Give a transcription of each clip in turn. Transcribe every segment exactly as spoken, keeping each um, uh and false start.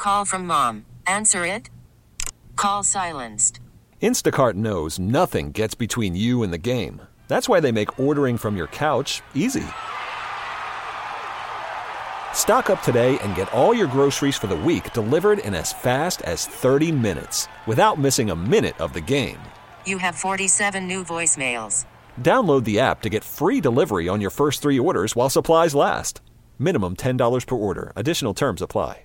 call from mom. Answer it. Call silenced. Instacart knows nothing gets between you and the game. That's why they make ordering from your couch easy. Stock up today and get all your groceries for the week delivered in as fast as thirty minutes without missing a minute of the game. You have forty-seven new voicemails. Download the app to get free delivery on your first three orders while supplies last. Minimum ten dollars per order. Additional terms apply.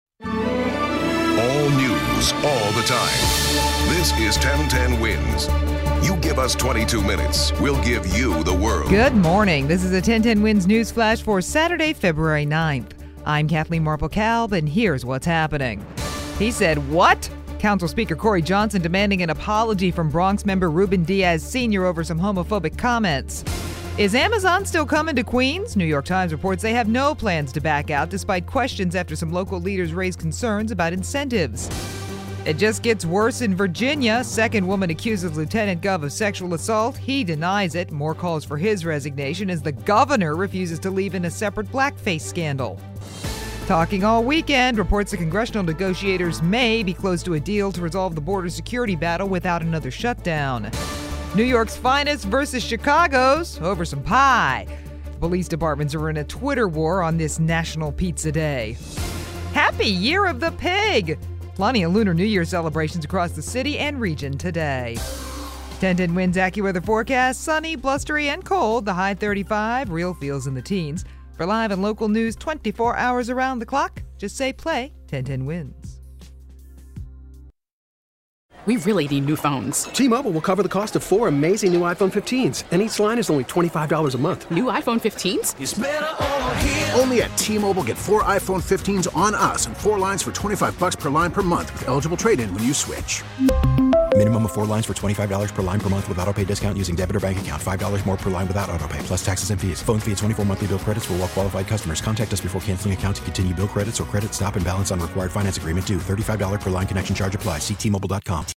All news, all the time. This is ten ten Wins. You give us twenty-two minutes, we'll give you the world. Good morning. This is a ten ten Wins news flash for Saturday, February ninth. I'm Kathleen Marple-Kalb, and here's what's happening. He said, what? Council Speaker Corey Johnson demanding an apology from Bronx member Ruben Diaz Senior over some homophobic comments. Is Amazon still coming to Queens? New York Times reports they have no plans to back out despite questions after some local leaders raised concerns about incentives. It just gets worse in Virginia. Second woman accuses Lieutenant Gov of sexual assault. He denies it. More calls for his resignation as the governor refuses to leave in a separate blackface scandal. Talking all weekend, reports the congressional negotiators may be close to a deal to resolve the border security battle without another shutdown. New York's finest versus Chicago's over some pie. Police departments are in a Twitter war on this National Pizza Day. Happy Year of the Pig! Plenty of Lunar New Year celebrations across the city and region today. ten ten Winds AccuWeather forecast, sunny, blustery, and cold. The high thirty-five, real feels in the teens. For live and local news twenty-four hours around the clock, just say play ten ten Winds. We really need new phones. T-Mobile will cover the cost of four amazing new iPhone fifteens, and each line is only twenty-five dollars a month. New iPhone fifteens? It's better over here. Only at T-Mobile, get four iPhone fifteens on us and four lines for twenty-five dollars per line per month with eligible trade-in when you switch. Minimum of four lines for twenty-five dollars per line per month with autopay discount using debit or bank account. five dollars more per line without autopay, plus taxes and fees. Phone fee at twenty-four monthly bill credits for well-qualified customers. Contact us before canceling account to continue bill credits or credit stop and balance on required finance agreement due. thirty-five dollars per line connection charge applies. See T Mobile dot com.